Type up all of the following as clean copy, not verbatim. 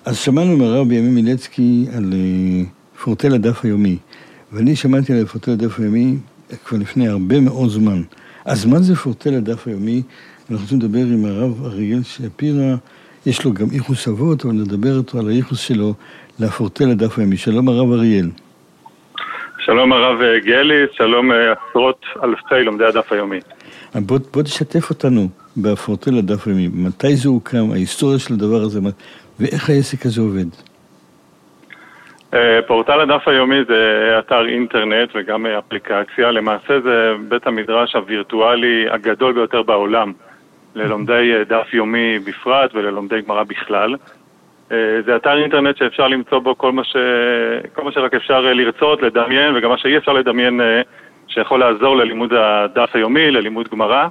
אז שמענו מהרב בימים מילצקי על פורטל הדף היומי, ואני שמעתי על פורטל הדף היומי כבר לפני הרבה מאוד זמן. אז מה זה פורטל הדף היומי? אנחנו רוצים לדבר עם הרב אריאל שפירא, יש לו גם ייחוס אבות, אבל נדבר אותו על הייחוס שלו לפורטל הדף היומי. שלום הרב אריאל. שלום הרב גלי, שלום עשרות אלפי לומדי הדף היומי. בוא תשתף אותנו בפורטל הדף היומי, מתי זה הוקם, ההיסטוריה של הדבר הזה, ואיך העסק הזה עובד? פורטל הדף היומי זה אתר אינטרנט וגם אפליקציה, למעשה זה בית המדרש הווירטואלי הגדול ביותר בעולם, ללומדי דף יומי בפרט וללומדי גמרא בכלל. זה אתר אינטרנט שאפשר למצוא בו כל מה שרק אפשר לרצות, לדמיין, וגם מה שאי אפשר לדמיין שיכול לעזור ללימוד הדף היומי, ללימוד גמרא.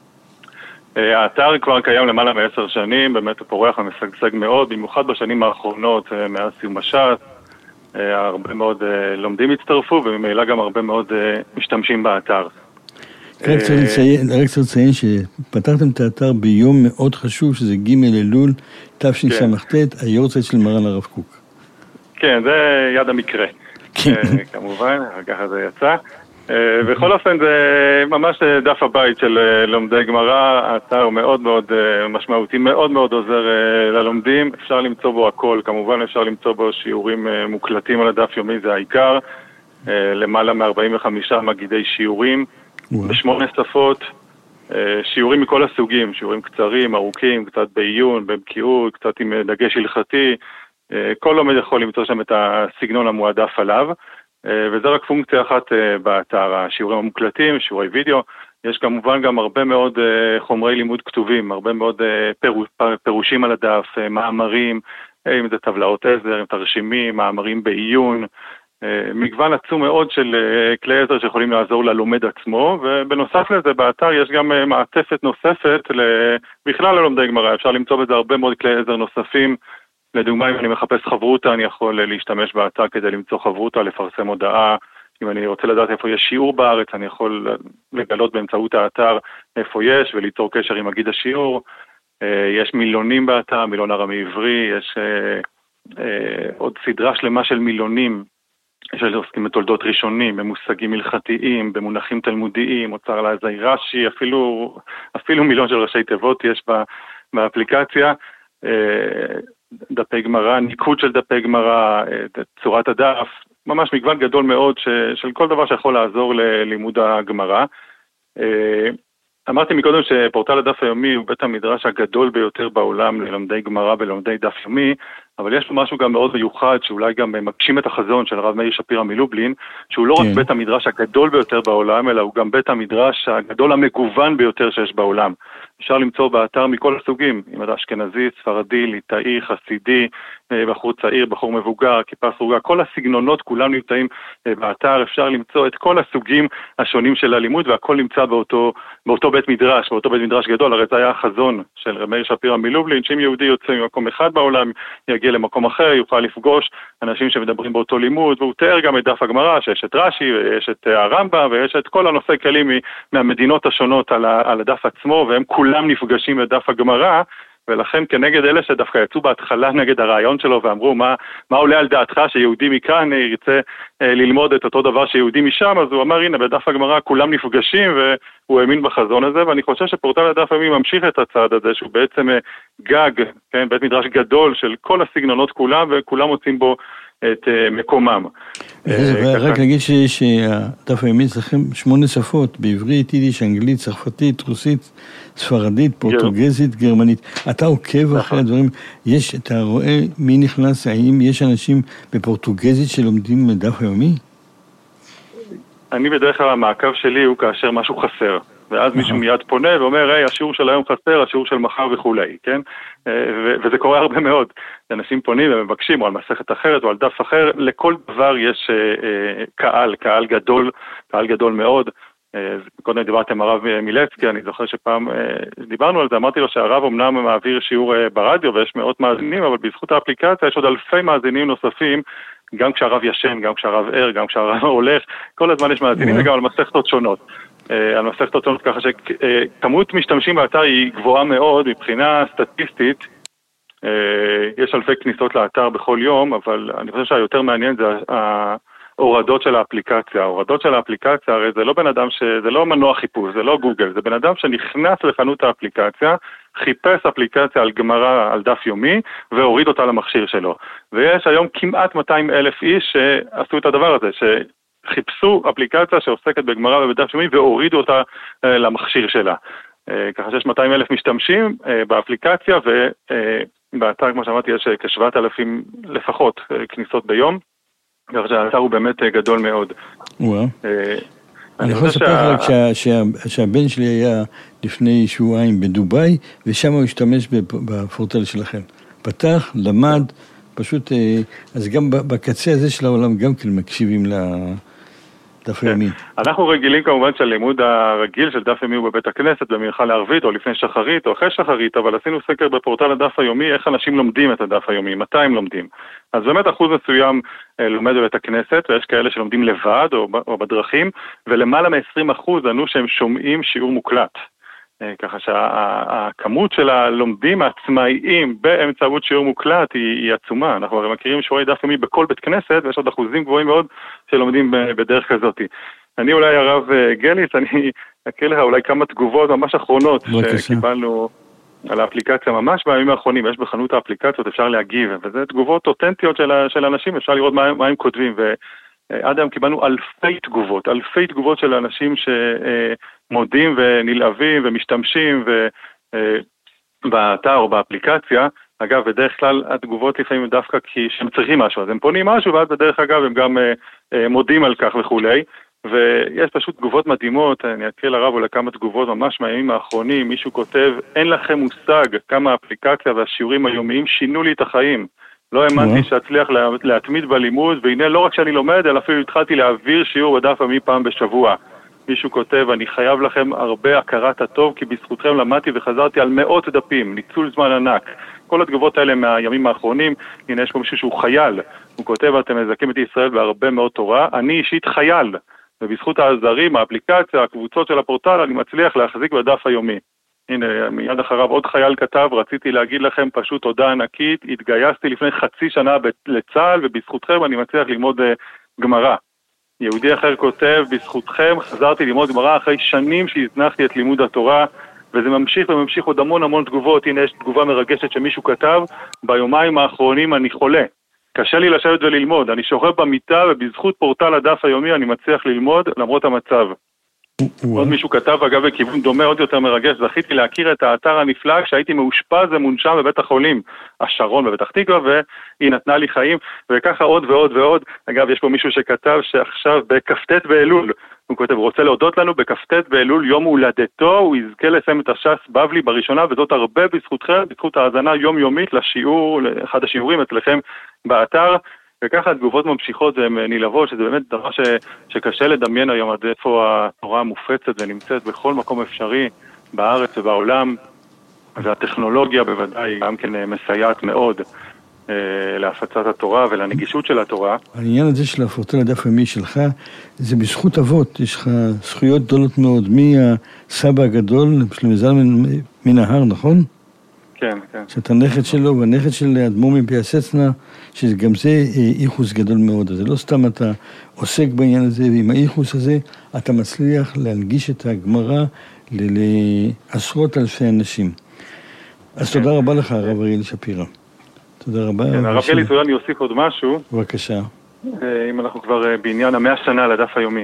האתר כבר קיים למעלה מ10 שנים, באמת הוא פורח ומשגשג מאוד, במיוחד בשנים האחרונות, מאז סיום הש"ס. הרבה מאוד לומדים הצטרפו, וממילא גם הרבה מאוד משתמשים באתר. רק צריך לציין שפתחתם את האתר ביום מאוד חשוב, שזה ג' אלול, תשס"ט, היורצייט של מרן הרב קוק. כן, זה יד המקרה. כמובן, ככה זה יצא. בכל אופן זה ממש דף הבית של לומדי גמרא, האתר הוא מאוד מאוד משמעותי, מאוד מאוד עוזר ללומדים, אפשר למצוא בו הכל, כמובן אפשר למצוא בו שיעורים מוקלטים על הדף יומי, זה העיקר, למעלה מ45 מגידי שיעורים, ב8 שפות, שיעורים מכל הסוגים, שיעורים קצרים, ארוכים, קצת בעיון, בבקיאות, קצת עם דגש הלכתי, כל לומד יכול למצוא שם את הסגנון המועדף עליו, וזה רק פונקציה אחת באתר, השיעורים המוקלטים, שיעורי וידאו, יש כמובן גם הרבה מאוד חומרי לימוד כתובים, הרבה מאוד פירושים על הדף, מאמרים, אם זה טבלאות עזר, תרשימים, מאמרים בעיון, מגוון עצום מאוד של כלי עזר שיכולים לעזור ללומד עצמו, ובנוסף לזה באתר יש גם מעטפת נוספת בכלל ללומדי גמרא, אפשר למצוא בזה הרבה מאוד כלי עזר נוספים, לדוגמה, אם אני מחפש חברותה, אני יכול להשתמש באתר כדי למצוא חברותה, לפרסם הודעה. אם אני רוצה לדעת איפה יש שיעור בארץ, אני יכול לגלות באמצעות האתר איפה יש, וליצור קשר עם מגיד השיעור. יש מילונים באתר, מילון ארמי עברי, יש עוד סדרה שלמה של מילונים, שעוסקים בתולדות ראשונים, במושגים הלכתיים, במונחים תלמודיים, אוצר לעזי רש"י, אפילו מילון של ראשי תיבות יש באפליקציה. דפי גמרא, ניקוד של דפי גמרא, צורת הדף, ממש מגוון גדול מאוד של כל דבר שיכול לעזור ללימוד הגמרא. אמרתי מקודם שפורטל הדף היומי הוא בית המדרש הגדול ביותר בעולם ללומדי גמרא ולומדי דף יומי, אבל יש לו משהו גם מאוד מיוחד, שאולי גם מגשים את החזון של הרב מאיר שפירא מלובלין, שהוא לא רק בית המדרש הגדול ביותר בעולם, אלא הוא גם בית המדרש הגדול המגוון ביותר שיש בעולם. אפשר למצוא באתר מכל הסוגים, אם אתה אשכנזי, ספרדי, ליטאי, חסידי, בחור צעיר, בחור מבוגר, כיפה סרוגה, כל הסגנונות כולם נמצאים באתר, אפשר למצוא את כל הסוגים השונים של הלימוד, והכל נמצא באותו בית מדרש, באותו בית מדרש גדול. הרי זה היה החזון של רב מאיר שפירא מלובלין, שאם יהודי יוצא ממקום אחד בעולם, יגיע למקום אחר, יוכל לפגוש אנשים שמדברים באותו לימוד, והוא תיאר גם את דף הגמרא, שיש את רש"י, ויש את הרמב"ם, ויש את כל הנושאי כלים מהמדינות השונות על הדף עצמו, והם כולם נפגשים בדף הגמרא, ולכן כנגד אלה שדווקא יצאו בהתחלה נגד הרעיון שלו, ואמרו מה עולה על דעתך שיהודי מכאן ירצה ללמוד את אותו דבר שיהודי משם, אז הוא אמר הנה בדף הגמרא כולם נפגשים, והוא האמין בחזון הזה, ואני חושב שפורטל הדף היומי ממשיך את הצעד הזה, שהוא בעצם גג, כן, בית מדרש גדול של כל הסגנונות כולם, וכולם מוצאים בו את מקומם. רק נגיד שהדף היומי צריכים 8 שפות, בעברית, יידיש, אנגלית, צרפתית, רוסית, ספרדית, פורטוגזית, גרמנית. אתה עוקב אחרי הדברים, אתה רואה מי נכנס, האם יש אנשים בפורטוגזית שלומדים דף היומי? אני בדרך כלל המעקב שלי הוא כאשר משהו חסר. ואז מישהו מיד פונה ואומר, השיעור של היום חסר, השיעור של מחר וכולי, כן? וזה קורה הרבה מאוד. אנשים פונים ומבקשים, או על מסכת אחרת, או על דף אחר, לכל דבר יש קהל גדול מאוד. קודם דיברתם הרב מילצקי, אני זוכר שפעם דיברנו על זה, אמרתי לו שהרב אמנם מעביר שיעור ברדיו, ויש מאות מאזינים, אבל בזכות האפליקציה יש עוד אלפי מאזינים נוספים, גם כשהרב ישן, גם כשהרב ער, גם כשהרב הולך, כל הזמן יש מאזינים, וגם על מסכתות שונות. על מסכתות שונות, ככה שכמות משתמשים באתר היא גבוהה מאוד מבחינה סטטיסטית, יש אלפי כניסות לאתר בכל יום, אבל אני חושב שהיותר מעניין זה ההורדות של האפליקציה. ההורדות של האפליקציה, הרי זה לא בן אדם זה לא מנוע חיפוש, זה לא גוגל, זה בן אדם שנכנס לחנות האפליקציה, חיפש אפליקציה על גמרא, על דף יומי, והוריד אותה למכשיר שלו. ויש היום כמעט 200,000 איש שעשו את הדבר הזה, שחיפשו אפליקציה שעוסקת בגמרא ובדף יומי, והורידו אותה למכשיר שלה. ככה שיש 200,000 משתמשים באפליקציה, ובאתר, כמו שאמרתי, יש כ-7,000 לפחות כניסות ביום, ככה שהאתר הוא באמת גדול מאוד. וואו. אני יכול לספר לך שהבן שלי היה לפני שבועיים בדוביי, ושם הוא השתמש בפורטל שלכם. פתח, למד, פשוט, אז גם בקצה הזה של העולם גם כן מקשיבים לדף היומי. אנחנו רגילים כמובן שהלימוד הרגיל של דף יומי הוא בבית הכנסת, במנחה לערבית, או לפני שחרית, או אחרי שחרית, אבל עשינו סקר בפורטל הדף היומי, איך אנשים לומדים את הדף היומי, מתי הם לומדים. אז באמת אחוז מסוים לומד בבית הכנסת, ויש כאלה שלומדים לבד או בדרכים, ולמעלה מ-20% ענו שהם שומעים שיעור מוקלט. ככה שהכמות של הלומדים העצמאיים באמצעות שיעור מוקלט היא עצומה. אנחנו הרי מכירים שיעורי דף יומי בכל בית כנסת, ויש עוד אחוזים גבוהים מאוד שלומדים בדרך כזאת. אני אולי הרב גליץ, אני אקריא לך אולי כמה תגובות ממש אחרונות שקיבלנו על האפליקציה ממש בימים האחרונים. יש בחנות האפליקציות, אפשר להגיב, וזה תגובות אותנטיות של אנשים, אפשר לראות מה הם כותבים, ועד היום קיבלנו אלפי תגובות של אנשים שמודים ונלהבים ומשתמשים באתר או באפליקציה. אגב, בדרך כלל התגובות לפעמים דווקא כי שהם צריכים משהו, אז הם פונים משהו, ואז בדרך אגב הם גם מודים על כך וכולי. ויש פשוט תגובות מדהימות, אני אקריא לרב אולי כמה תגובות ממש מהימים האחרונים. מישהו כותב, אין לכם מושג כמה האפליקציה והשיעורים היומיים שינו לי את החיים. לא האמנתי שאצליח להתמיד בלימוד, והנה לא רק שאני לומד, אלא אפילו התחלתי להעביר שיעור בדף יומי פעם בשבוע. מישהו כותב, אני חייב לכם הרבה הכרת הטוב, כי בזכותכם למדתי וחזרתי על מאות דפים, ניצול זמן ענק. כל התגובות האלה מהימים האחרונים. הנה יש פה מישהו שהוא חייל, הוא כותב, אתם מזכים את ישראל בהרבה מאוד תורה, אני אישית חייל, ובזכות העזרים, האפליקציה, הקבוצות של הפורטל, אני מצליח להחזיק בדף היומי. הנה, מיד אחריו עוד חייל כתב, רציתי להגיד לכם פשוט תודה ענקית, התגייסתי לפני חצי שנה לצה"ל, ובזכותכם אני מצליח ללמוד גמרא. יהודי אחר כותב, בזכותכם חזרתי ללמוד גמרא אחרי שנים שהזנחתי את לימוד התורה, וזה ממשיך וממשיך עוד המון תגובות. הנה יש תגובה מרגשת שמישהו כתב, ביומיים האחרונים אני חולה. קשה לי לשבת וללמוד, אני שוכב במיטה ובזכות פורטל הדף היומי אני מצליח ללמוד למרות המצב. עוד מישהו כתב, אגב, בכיוון דומה עוד יותר מרגש, זכיתי להכיר את האתר הנפלא כשהייתי מאושפז ומונשם בבית החולים השרון בפתח תקווה, והיא נתנה לי חיים, וככה עוד ועוד ועוד. אגב, יש פה מישהו שכתב שעכשיו בכ"ט באלול, הוא כותב, רוצה להודות לנו בכ"ט באלול יום הולדתו, הוא יזכה לסיים את הש"ס בבלי בראשונה, וזאת הרבה בזכותכם, בזכות ההאזנה יומיומית לשיעור, לאחד השיעורים אצלכם באתר. וככה התגובות ממשיכות והן נלהבות, שזה באמת דבר שקשה לדמיין היום עד איפה התורה מופצת ונמצאת בכל מקום אפשרי בארץ ובעולם, והטכנולוגיה בוודאי גם כן מסייעת מאוד להפצת התורה ולנגישות של התורה. העניין הזה של הפורטל הדף היומי שלך, זה בזכות אבות, יש לך זכויות גדולות מאוד, מי הסבא הגדול, שלמה זלמן מנהר, נכון? כן, כן. שאתה נכד שלו, והנכד של אדמו"ר מפיאסצנה, שגם זה איחוס גדול מאוד. אז זה לא סתם אתה עוסק בעניין הזה, ועם האיחוס הזה אתה מצליח להנגיש את הגמרא לעשרות אלפי אנשים. אז תודה רבה לך, הרב אריאל שפירא. תודה רבה. הרב גליץ, אולי אני אוסיף עוד משהו. בבקשה. אם אנחנו כבר בעניין 100 שנה לדף היומי.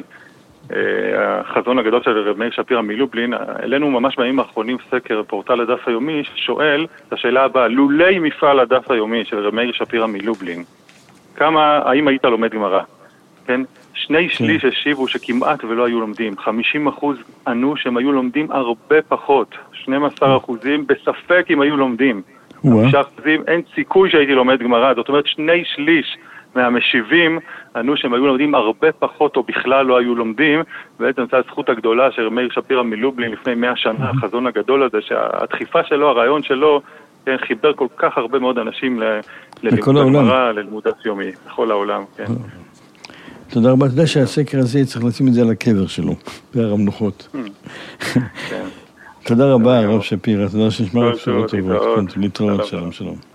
החזון הגדול של רב מאיר שפירא מלובלין, אלינו ממש בימים האחרונים סקר פורטל הדף היומי ששואל את השאלה הבאה, לולי מפעל הדף היומי של רב מאיר שפירא מלובלין, האם היית לומד גמרא? כן? 2/3 השיבו שכמעט ולא היו לומדים, 50% ענו שהם היו לומדים הרבה פחות, 12% בספק אם היו לומדים, 5% אין סיכוי שהייתי לומד גמרא, זאת אומרת 2/3 מהמשיבים ענו שהם היו לומדים הרבה פחות או בכלל לא היו לומדים, ובעצם זו הזכות הגדולה של מאיר שפירא מלובלין לפני 100 שנה, החזון הגדול הזה, שהדחיפה שלו, הרעיון שלו, כן, חיבר כל כך הרבה מאוד אנשים ללימוד הגמרא, ללימוד דף יומי, בכל העולם, כן. תודה רבה, אתה יודע שהסקר הזה צריך לשים את זה על הקבר שלו, בהר המנוחות. תודה רבה, הרב שפירא, תודה שנשמע בשורות טובות, להתראות, שלום.